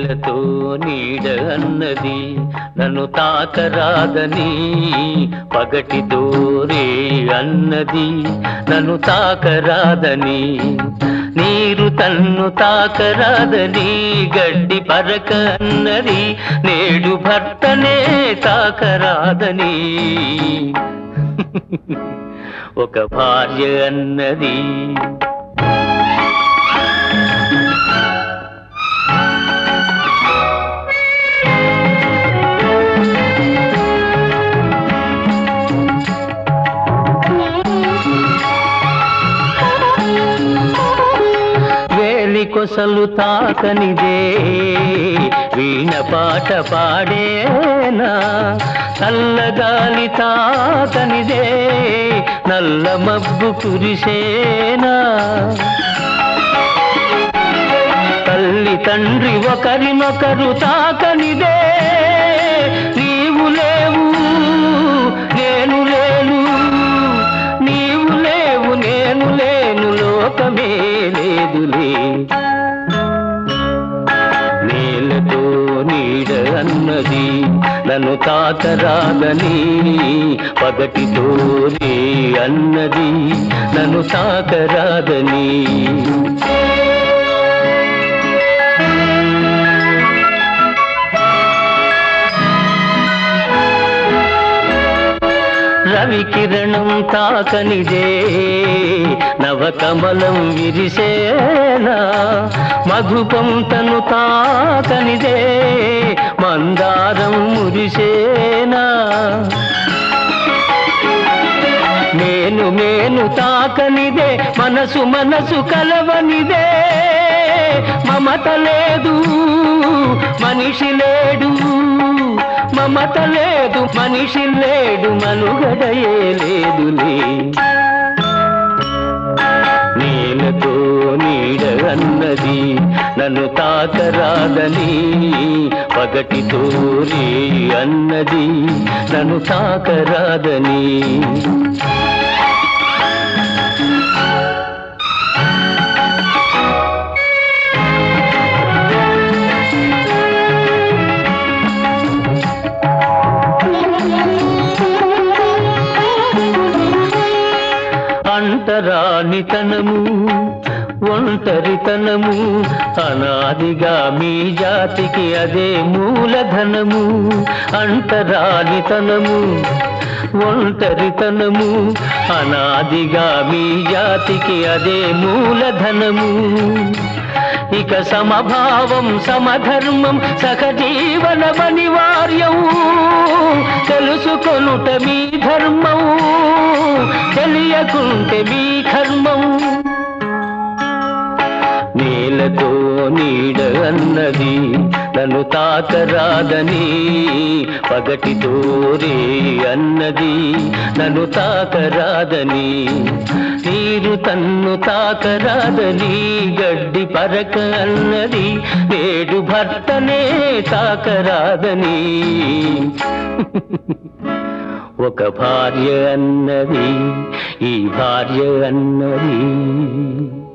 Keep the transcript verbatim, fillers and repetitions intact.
నేలతో నీడ అన్నది నన్ను తాకరాదని, పగటితో రే అన్నది నన్ను తాకరాదని, నీరు తన్ను తాకరాదని గడ్డి పరక అన్నది, నేడు భర్తనే తాకరాదని ఒక భార్య అన్నది. కొసలు తాకనిదే వీణ పాట పాడేనా, చల్లగాలి తాకనిదే నల్ల మబ్బు కురిసేనా, తల్లి తండ్రి ఒకరినొకరు తాకనిదే నీవు లేవు నేను లేను, నీవు లేవు నేను లేను లోకమే లేదులే. నేలతో నీడ అన్నది నన్ను తాకరాదని, పగటితో రే అన్నది నన్ను తాకరాదని. రవి కిరణం తాకనిదే నవకమలం విరిసేనా, మధుపం తను తాకనిదే మందారం మురిసేనా, నేను నేను తాకనిదే మనసు మనసు కలవనిదే, మమత లేదు మనిషి లేడు, మమత లేదు మనిషి లేడు మనుగడయే లేదులే. నేలతో నీడ అన్నది నన్ను తాకరాదని, పగటితో రే అన్నది నన్ను తాకరాదని. అంటరానితనము ఒంటరితనము అనాదిగా మీ జాతికి అదే మూలధనము, అంటరానితనము ఒంటరితనము అనాదిగా మీ జాతికి అదే మూలధనము. ఇక సమభావం సమధర్మం సహజీవనం అనివార్యం, తెలుసుకొనుట మీ ధర్మం తెలియకుంటే మీ కర్మం. నేలతో నీడ అన్నది నన్ను తాకరాదని, పగటితో రే అన్నది నన్ను తాకరాదని, నీరు తన్ను తాకరాదని గడ్డి పరక అన్నది, నేడు భర్తనే తాకరాదని ఒక భార్య అన్నది, ఈ భార్య అన్నది.